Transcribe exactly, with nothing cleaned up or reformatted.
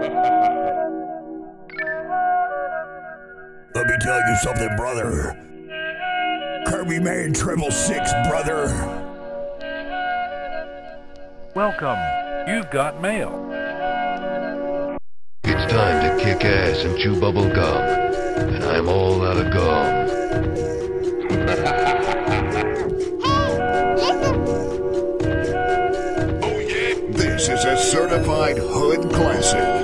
Let me tell you something, brother. Kirby Man Triple Six, brother. Welcome. You've got mail. It's time to kick ass and chew bubble gum. And I'm all out of gum. This is a certified hood classic.